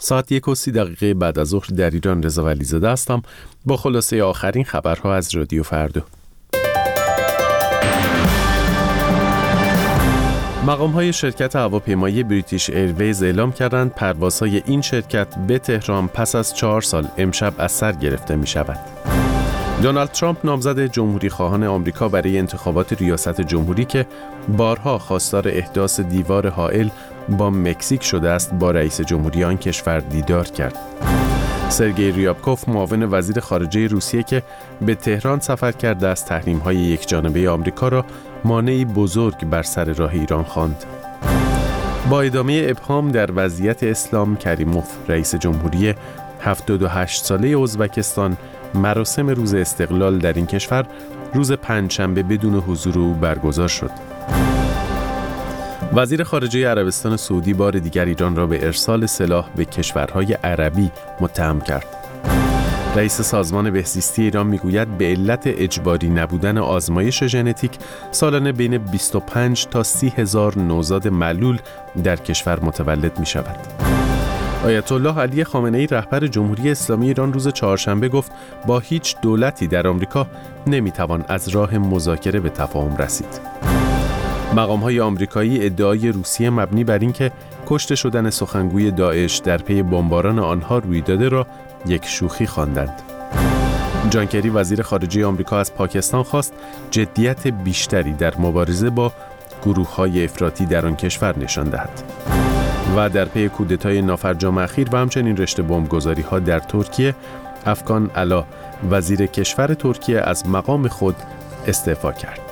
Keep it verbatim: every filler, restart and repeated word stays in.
ساعت یک و سی دقیقه بعد از ظهر در ایران. رضا ولیزاده هستم با خلاصه آخرین خبرها از رادیو فردا. مقام‌های شرکت هواپیمایی بریتیش ایرویز اعلام کردند پروازهای این شرکت به تهران پس از چهار سال امشب از سر گرفته می‌شود. دونالد ترامپ نامزد جمهوری خواهان آمریکا برای انتخابات ریاست جمهوری که بارها خواستار احداث دیوار حائل با مکزیک شده است، با رئیس جمهوری آن کشور دیدار کرد. سرگئی ریابکوف معاون وزیر خارجه روسیه که به تهران سفر کرده است، تحریم‌های یکجانبه آمریکا را مانعی بزرگ بر سر راه ایران خواند. با ادامه ابهام در وضعیت اسلام کریموف، رئیس جمهوری هفتاد و هشت ساله ازبکستان، مراسم روز استقلال در این کشور روز پنجشنبه بدون حضور او برگزار شد. وزیر خارجه عربستان سعودی بار دیگر ایران را به ارسال سلاح به کشورهای عربی متهم کرد. رئیس سازمان بهزیستی ایران میگوید به علت اجباری نبودن آزمایش ژنتیک سالانه بین بیست و پنج تا سی هزار نوزاد معلول در کشور متولد می شود. آیت الله علی خامنه‌ای رهبر جمهوری اسلامی ایران روز چهارشنبه گفت با هیچ دولتی در آمریکا نمیتوان از راه مذاکره به تفاهم رسید. مقام‌های آمریکایی ادعای روسیه مبنی بر اینکه کشته شدن سخنگوی داعش در پی بمباران آنها روی داده را یک شوخی خواندند. جان کری وزیر خارجه آمریکا از پاکستان خواست جدیت بیشتری در مبارزه با گروه‌های افراطی در آن کشور نشان دهد. و در پی کودتای نافرجام اخیر و همچنین رشته بمبگذاری‌ها در ترکیه، افکان علا وزیر کشور ترکیه از مقام خود استعفا کرد.